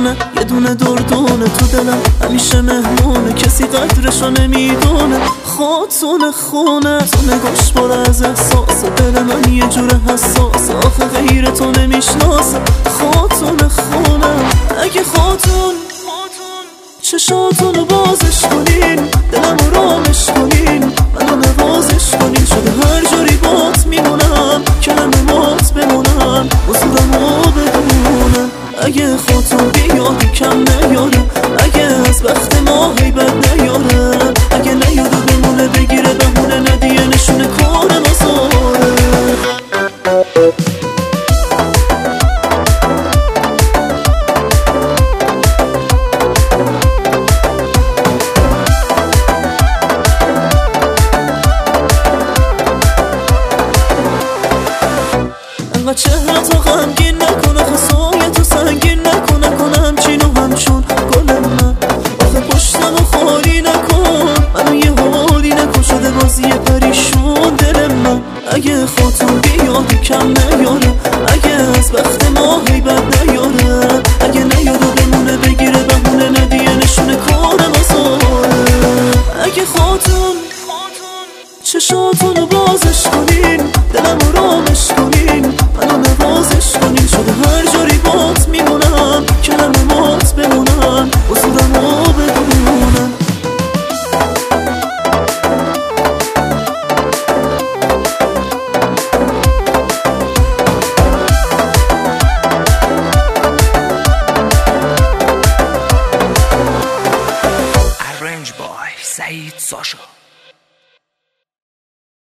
میکنه، یه دونه دردونه تو دلم همیشه مهمونه، کسی قدرشو نمیدونه. خاتون خونه تو نگاش پر از احساس، دل من یه جور حساس، آخه غیر تو نمیشناسه. خاتون خونه اگه خاتون چشاتونو بازش کنین، دلمو رامش کنین، منو نوازش کنین، شده هر جوری بات میمونم، کلمات بمونم، حضورمو بدونم. اگه خاتون بیاد کم نیاره، اگه از وقت ما هیبت نیاره، اگه نیاد و بمونه بگیره بهونه ندیه نشونه کار مزاره. انقدر چهره‌تو غمگین نکنه، خسایتو سنگین نکنه، کنه همچین و همچون گل من. آخه پشتمو خالی نکن، منو یه حالی نکن، شده بازی پریشون دل من. اگه خاتون بیاد کم نیاره، اگه از وقت ما هیبت نیاره، اگه نیاد و بمونه بگیره بهونه ندیه نشونه کار مزاره. اگه خاتون چشاتونو بازش کنین، دلمو رامش کنین، منو نوازش کنین، شده هر جوری بات میمونم، کلمات بمونم، حضورمو بدونم. Arranged by Said Sasha.